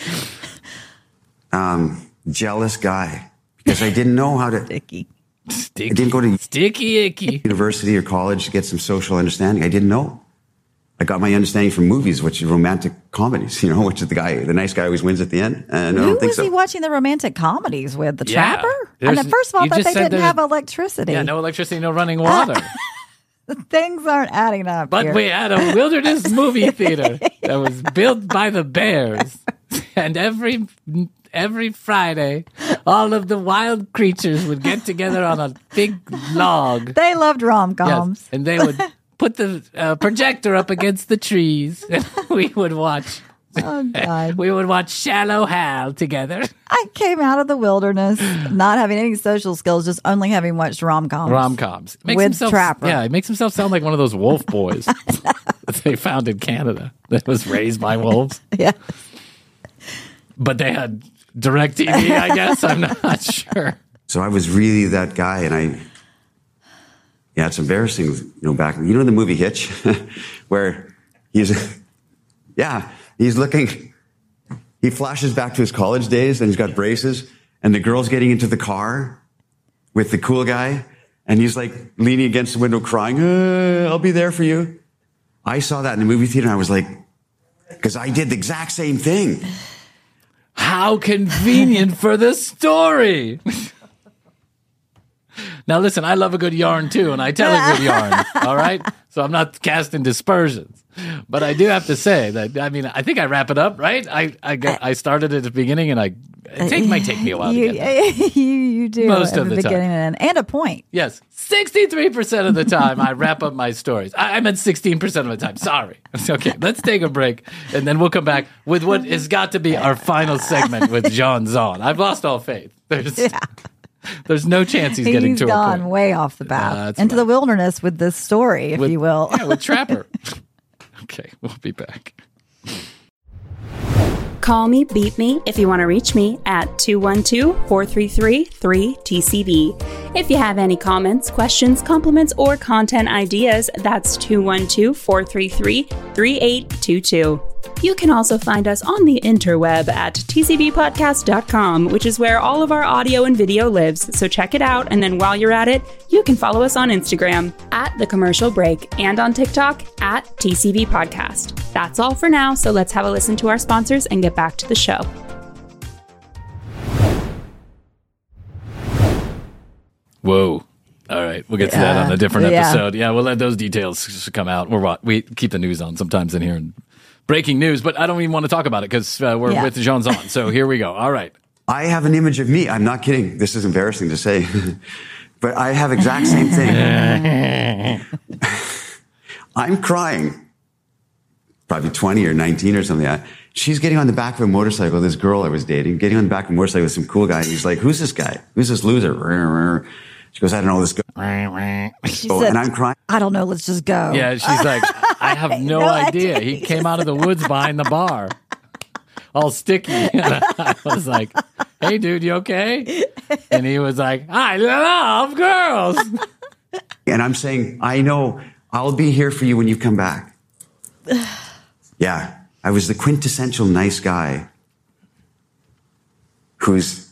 Um, jealous guy because I didn't know how to. Sticky. Sticky, I didn't go to sticky icky. university or college to get some social understanding. I didn't know. I got my understanding from movies, which are romantic comedies. You know, which is the guy, the nice guy, always wins at the end. And I Who don't think was so. he watching the romantic comedies with? The Yeah. Trapper? There's- And first of all, I you thought just they said didn't there's- have electricity. Yeah, no electricity, no running water. Things aren't adding up. But here. we had a wilderness movie theater that was built by the Bears. And every every Friday, all of the wild creatures would get together on a big log. They loved rom Yes, coms. and they would put the uh, projector up against the trees, and we would watch. Oh, God. We would watch Shallow Hal together. I came out of the wilderness not having any social skills, just only having watched rom coms. Rom coms With Trapper. Yeah, it makes himself sound like one of those wolf boys that they found in Canada that was raised by wolves. Yeah. But they had direct T V, I guess. I'm not sure. So I was really that guy, and I. Yeah, it's embarrassing. You know, back you know the movie Hitch, where he's, yeah, he's looking. He flashes back to his college days, and he's got braces, and the girl's getting into the car with the cool guy, and he's like leaning against the window, crying, uh, "I'll be there for you." I saw that in the movie theater, and I was like, because I did the exact same thing. How convenient for the story. Now, listen, I love a good yarn, too, and I tell a good yarn, all right? So I'm not casting dispersions. But I do have to say that, I mean, I think I wrap it up, right? I I, got, I started at the beginning, and I it take, might take me a while you, to get there. you, you do Most at of the the time. beginning and, and a point. Yes, sixty-three percent of the time I wrap up my stories. I, I meant sixteen percent of the time. Sorry. Okay, let's take a break, and then we'll come back with what has got to be our final segment with John Zahn. I've lost all faith. There's, Yeah. there's no chance he's, getting He's to a gone point. way off the Uh, path that's into right. the wilderness with this story, if With- you will. Yeah, with Trapper. Okay, we'll be back. Call me, beat me if you want to reach me at two one two, four three three, three T C V. If you have any comments, questions, compliments, or content ideas, that's two one two, four three three, three eight two two. You can also find us on the interweb at t c b podcast dot com, which is where all of our audio and video lives. So check it out, and then while you're at it, you can follow us on Instagram at The Commercial Break and on TikTok at T C B Podcast. That's all for now, so let's have a listen to our sponsors and get back to the show. Whoa. All right, we'll get to that Yeah. on a different Yeah. episode. Yeah, we'll let those details come out. We're wa- we keep the news on sometimes in here and breaking news, but I don't even want to talk about it because uh, we're Yeah. with Jean Zahn. So here we go. All right, I have an image of me. I'm not kidding. This is embarrassing to say, but I have exact same thing. I'm crying, probably twenty or nineteen or something like that. She's getting on the back of a motorcycle, this girl I was dating, getting on the back of a motorcycle with some cool guy. And he's like, who's this guy? Who's this loser? She goes, I don't know this guy. She Oh, said, and I'm crying. I don't know. Let's just go. Yeah, she's like, I have no, no idea. idea. He came out of the woods behind the bar, all sticky. And I was like, hey, dude, you okay? And he was like, I love girls. And I'm saying, I know, I'll be here for you when you come back. Yeah, I was the quintessential nice guy who's...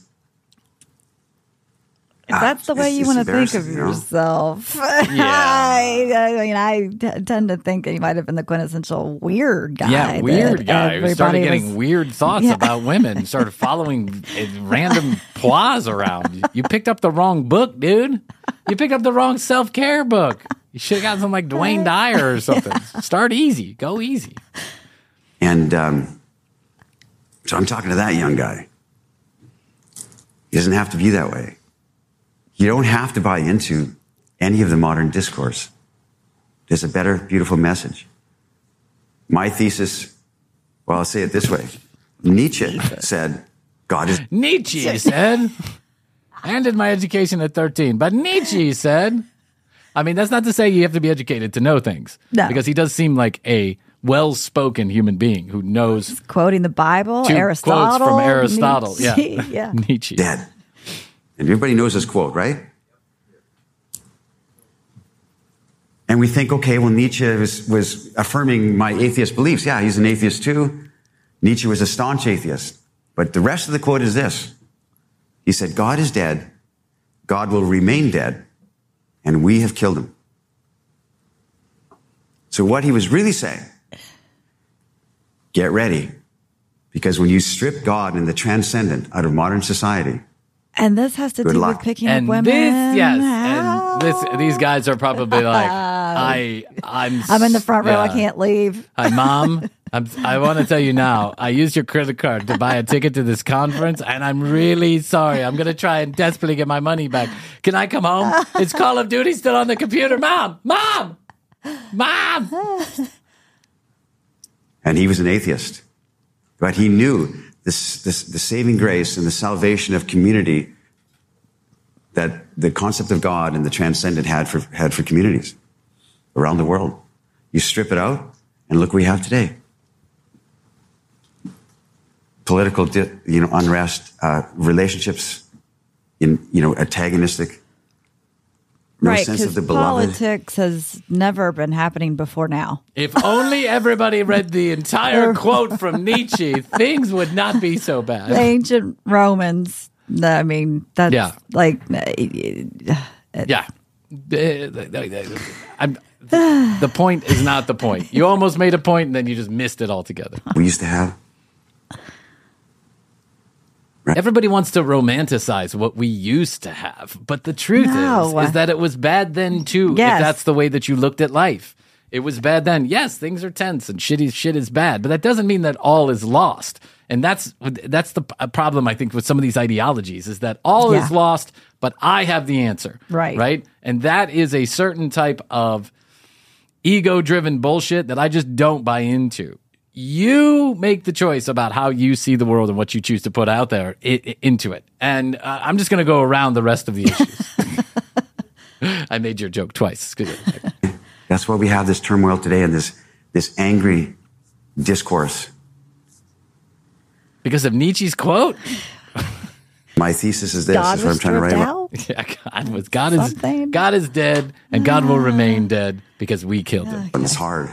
If that's the Ah, way it's you just want to think of embarrassing, you know? yourself. Yeah. I, I mean, I t- tend to think that you might have been the quintessential weird guy. Yeah, weird that guy who started everybody getting was- weird thoughts Yeah. about women, started following uh, random plots around. You picked up the wrong book, dude. You picked up the wrong self-care book. You should have got something like Dwayne Dyer or something. Start easy. Go easy. And um, so I'm talking to that young guy. He doesn't have to be that way. You don't have to buy into any of the modern discourse. There's a better, beautiful message. My thesis, well, I'll say it this way. Nietzsche said, God is... Nietzsche said, I ended my education at thirteen, but Nietzsche said, I mean, that's not to say you have to be educated to know things. No. Because he does seem like a well-spoken human being who knows Quoting the Bible, two Aristotle. quotes from Aristotle. Nietzsche, Yeah. yeah. Nietzsche. dead. And everybody knows this quote, right? And we think, okay, well, Nietzsche was, was affirming my atheist beliefs. Yeah, he's an atheist too. Nietzsche was a staunch atheist. But the rest of the quote is this. He said, God is dead. God will remain dead. And we have killed him. So what he was really saying, get ready. Because when you strip God and the transcendent out of modern society, And this has to Good do luck. with picking And up women. this, yes, How? and this, these guys are probably like, I, I'm, I'm in the front row. I yeah. can't leave. Hi, Mom. I'm, I want to tell you now, I used your credit card to buy a ticket to this conference, and I'm really sorry. I'm going to try and desperately get my money back. Can I come home? It's Call of Duty still on the computer. Mom! Mom! Mom! and he was an atheist. But he knew this, this, the saving grace and the salvation of community that the concept of God and the transcendent had for, had for communities around the world. You strip it out, and look what we have today. Political, di- you know, unrest, uh, relationships, in, you know, antagonistic. No right, sense of because the beloved. politics has never been happening before now. If only everybody read the entire quote from Nietzsche, things would not be so The bad. ancient Romans, I mean, that's Yeah. like, Yeah. I'm, the point is not the point. You almost made a point, and then you just missed it altogether. We used to have. Everybody wants to romanticize what we used to have, but the truth No. is, is that it was bad then too. Yes. If that's the way that you looked at life, it was bad then. Yes, things are tense and shitty shit is bad, but that doesn't mean that all is lost. And that's that's the p- problem I think with some of these ideologies is that all Yeah. is lost, but I have the answer. Right. Right, and that is a certain type of ego-driven bullshit that I just don't buy into. You make the choice about how you see the world and what you choose to put out there I- I- into it. And uh, I'm just going to go around the rest of the issues. I made your joke twice. It's good. That's why we have this turmoil today and this, this angry discourse. Because of Nietzsche's quote. My thesis is this. God Is what I'm was trying to write stripped about. out. Yeah, God was God is Something. God is dead, and God will remain dead because we killed him. But it's hard.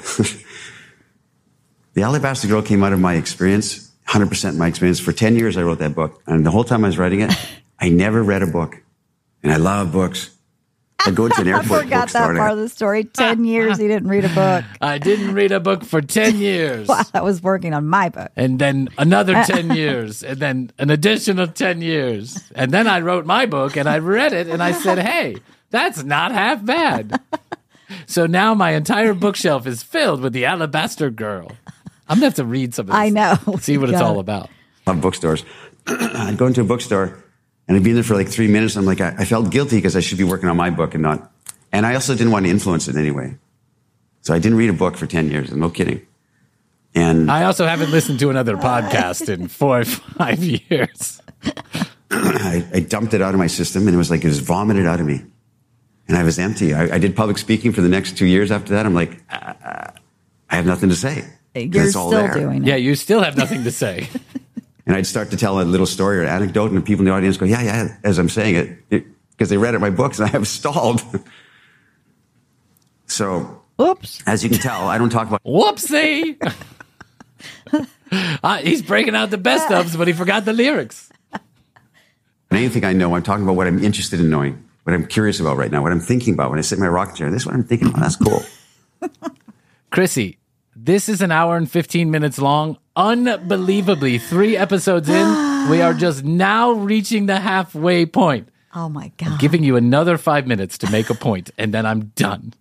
The Alabaster Girl came out of my experience, one hundred percent my experience. For ten years, I wrote that book. And the whole time I was writing it, I never read a book. And I love books. I'd go to an I airport forgot bookstore. that and part I- of the story. Ten years he didn't read a book I didn't read a book for ten years. while I was working on my book. And then another ten years, and then an additional ten years. And then I wrote my book, and I read it, and I said, hey, that's not half bad. So now my entire bookshelf is filled with the Alabaster Girl. I'm going to have to read some of this. I know. See what it's Yeah. all about. love bookstores. I'd go into a bookstore and I'd be in there for like three minutes. And I'm like, I, I felt guilty because I should be working on my book and not. And I also didn't want to influence it anyway. So I didn't read a book for ten years. No kidding. And I also haven't listened to another podcast in four or five years. I, I dumped it out of my system, and it was like it was vomited out of me. And I was empty. I, I did public speaking for the next two years after that. I'm like, uh, I have nothing to say. You're it's all still there. doing it. Yeah, you still have nothing to say. And I'd start to tell a little story or anecdote, and the people in the audience go, yeah, yeah, as I'm saying it, because they read it in my books, and I have stalled. So, Oops. as you can tell, I don't talk about Whoopsie! uh, he's breaking out the best ofs, but he forgot the lyrics. anything I know. I'm talking about what I'm interested in knowing, what I'm curious about right now, what I'm thinking about when I sit in my rocking chair. This is what I'm thinking about. That's cool. Chrissy, this is an hour and fifteen minutes long. Unbelievably, three episodes in, we are just now reaching the halfway point. Oh, my God. I'm giving you another five minutes to make a point, and then I'm done.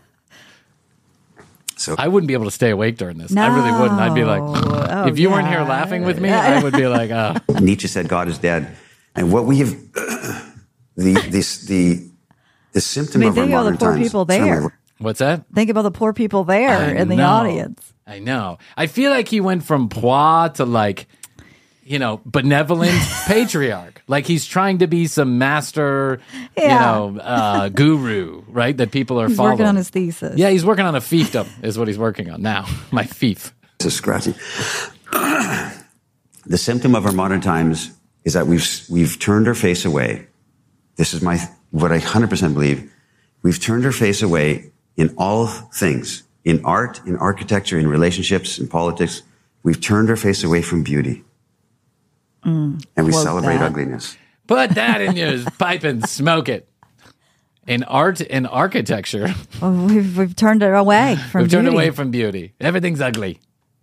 So I wouldn't be able to stay awake during this. No. I really wouldn't. I'd be like, Oh, if you weren't yeah. here laughing with me, I would be like, oh. Nietzsche said God is dead. And what we have, the, this, the, the symptom I mean, of our think of the modern poor times. people Sorry, there. What's that? Think about the poor people there I in the know. audience. I know. I feel like he went from pois to like, you know, benevolent patriarch. Like he's trying to be some master, Yeah. you know, uh, guru, right? That people are He's following. working on his thesis. Yeah, he's working on a fiefdom is what he's working on now. My fief. This is scratchy. The symptom of our modern times is that we've, we've turned our face away. This is my, what I one hundred percent believe. We've turned our face away in all things, in art, in architecture, in relationships, in politics. We've turned our face away from beauty. Mm, and we quote celebrate that. ugliness. Put that in your pipe and smoke it. In art and architecture, Well, we've, we've turned it away from we've turned beauty. away from beauty. Everything's ugly.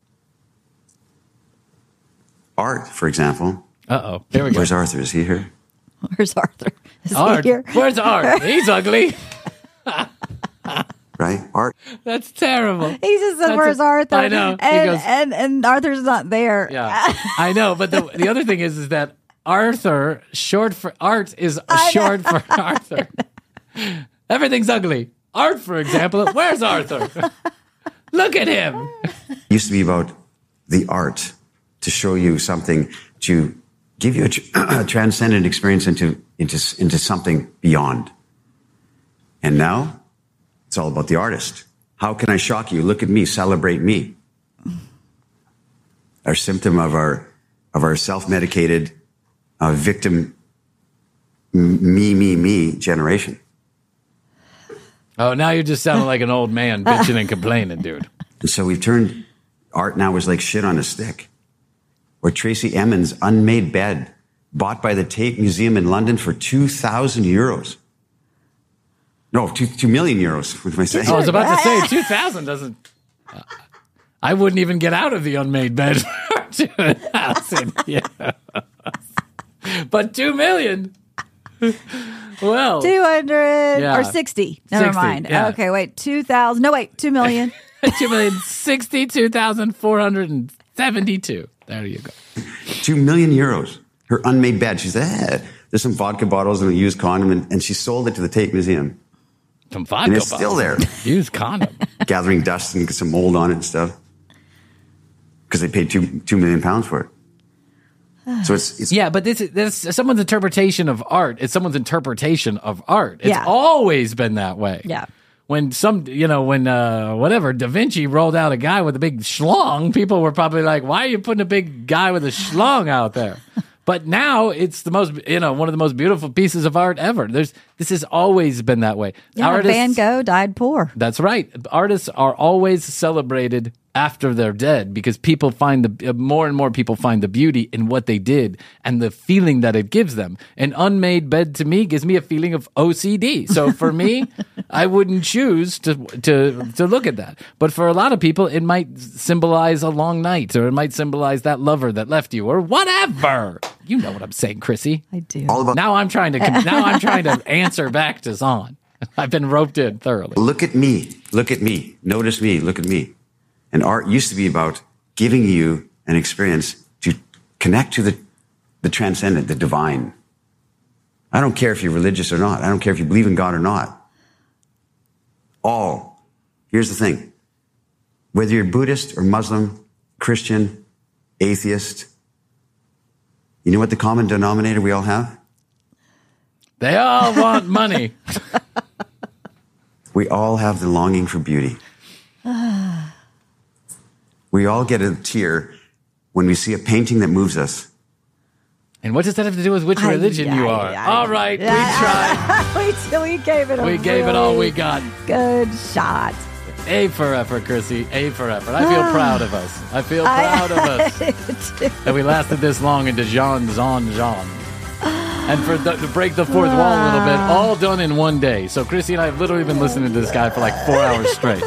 Art, for example. Uh-oh. Here we go. Where's Arthur? Is he here? Where's Arthur? Is Art. he here? Where's Art? He's ugly. Right? Art. That's terrible. He just said, That's "Where's a- Arthur?" I know. He and, goes- and and Arthur's not there. Yeah, I know. But the the other thing is, is that Arthur, short for art, is short for Arthur. Everything's ugly. Art, for example. Where's Arthur? Look at him. It used to be about the art to show you something, to give you a, tr- a transcendent experience into, into, into something beyond. And now it's all about the artist. How can I shock you? Look at me, celebrate me. Our symptom of our, of our self-medicated, uh, victim, m- me, me, me generation. Oh, now you're just sounding like an old man bitching and complaining, dude. And so we've turned art now is like shit on a stick. Or Tracy Emin's unmade bed, bought by the Tate Museum in London for two thousand euros. No, two, two million euros. What am I saying? I was about to say two thousand doesn't. Uh, I wouldn't even get out of the unmade bed for two thousand. Yeah, but two million. Well, Two hundred Yeah. or sixty. Never sixty, mind. yeah. Okay, wait. Two thousand. No, wait. Two million. two million sixty-two thousand four hundred and seventy-two. There you go. Two million euros. Her unmade bed. She said, eh, there's some vodka bottles and a used condom, and, and she sold it to the Tate Museum. Some vodka And it's bottles. still there. Use condom. Gathering dust and some mold on it and stuff. Because they paid two, two million pounds for it. So it's, it's Yeah, but this is this is someone's interpretation of art. It's someone's interpretation of art. It's Yeah. always been that way. Yeah. When some, you know, when uh, whatever Da Vinci rolled out a guy with a big schlong, people were probably like, "Why are you putting a big guy with a schlong out there?" But now it's the most, you know, one of the most beautiful pieces of art ever. There's this has always been that way. Yeah, Artists- Van Gogh died poor. That's right. Artists are always celebrated after they're dead because people find the uh, more and more people find the beauty in what they did and the feeling that it gives them. An unmade bed to me gives me a feeling of O C D. So for me, I wouldn't choose to to to look at that. But for a lot of people, it might symbolize a long night, or it might symbolize that lover that left you, or whatever. You know what I'm saying, Chrissy. I do. all about Now I'm trying to now I'm trying to answer back to Zahn. I've been roped in thoroughly. look at me, look at me, notice me, look at me. And art used to be about giving you an experience to connect to the, the transcendent, the divine. I don't care if you're religious or not. I don't care if you believe in God or not. All. Here's the thing. Whether you're Buddhist or Muslim, Christian, atheist, you know what the common denominator we all have? They all want money. We all have the longing for beauty. We all get a tear when we see a painting that moves us. And what does that have to do with which religion I, you I, are? I, all right, we tried. we, we gave it a We gave really it all we got. Good shot. A for effort, Chrissy. A for effort. I feel proud of us. I feel proud of us that we lasted this long into Jean, Jean, Jean. And for the, to break the fourth wall a little bit, all done in one day. So Chrissy and I have literally been listening to this guy for like four hours straight.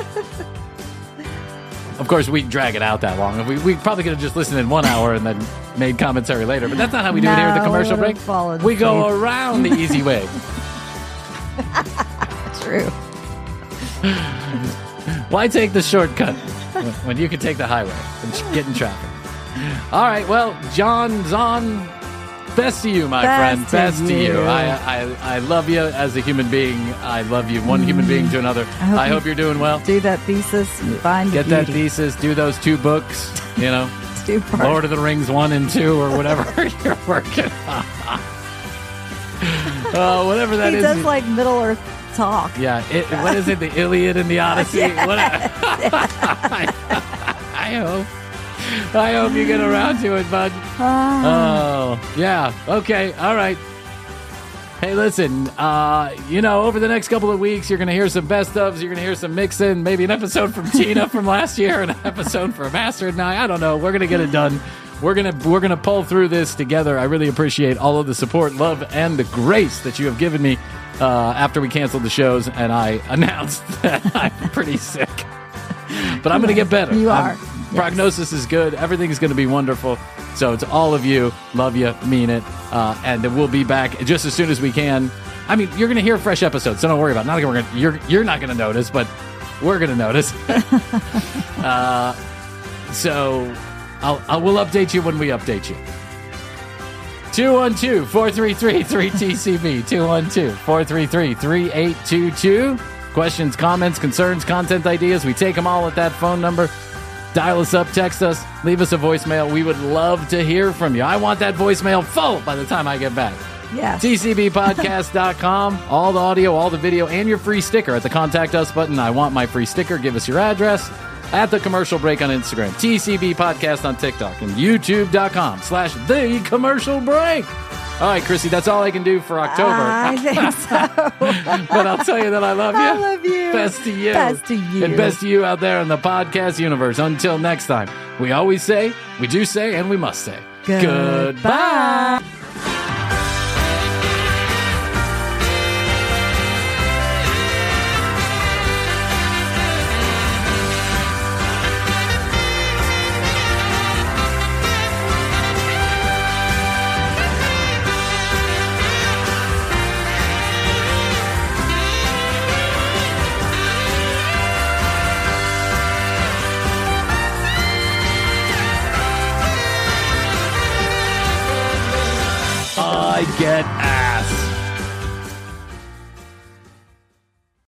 Of course, we drag it out that long. We, we probably could have just listened in one hour and then made commentary later. But that's not how we do no, it here at the commercial we break. We go asleep. around the easy way. True. Why take the shortcut when you can take the highway and get in traffic? All right, well, John Zahn, best to you, my Best friend. to Best to you. you. I, I I love you as a human being. I love you, one human being to another. I hope I you hope you're doing well. Do that thesis and find Get the that beauty. thesis, do those two books, you know, Two parts. Lord of the Rings one and two or whatever you're working on. Uh, whatever that he is. does like Middle Earth talk. Yeah, it, what is it? The Iliad and the Odyssey? Yes. What I, I hope. I hope you get around to it, bud. Oh, yeah. Okay. All right. Hey, listen, uh, you know, over the next couple of weeks, you're going to hear some best ofs. You're going to hear some mix-in, maybe an episode from Tina from last year, and an episode for Master and I. I don't know. We're going to get it done. We're going to we're going to pull through this together. I really appreciate all of the support, love, and the grace that you have given me uh, after we canceled the shows and I announced that I'm pretty sick. But I'm going to get better. You I'm- are. Yes. Prognosis is good. Everything's going to be wonderful. So it's all of you. Love you. Mean it. Uh, and we'll be back just as soon as we can. I mean, you're going to hear fresh episodes, so don't worry about it. Not like we're gonna, you're, you're not going to notice, but we're going to notice. uh, so I'll, I will update you when we update you. two one two, four three three, three T C B. two one two, four three three, three eight two two. Questions, comments, concerns, content ideas. We take them all at that phone number. Dial us up, text us, leave us a voicemail. We would love to hear from you. I want that voicemail full by the time I get back. Yes. T C B podcast dot com. All the audio, all the video, and your free sticker at the Contact Us button. I want my free sticker. Give us your address at the Commercial Break on Instagram. T C B Podcast on TikTok. And YouTube dot com slash The Commercial Break. All right, Chrissy, that's all I can do for October. I think so. But I'll tell you that I love you. I love you. Best to you. Best to you. And best to you out there in the podcast universe. Until next time, we always say, we do say, and we must say, Goodbye. Goodbye.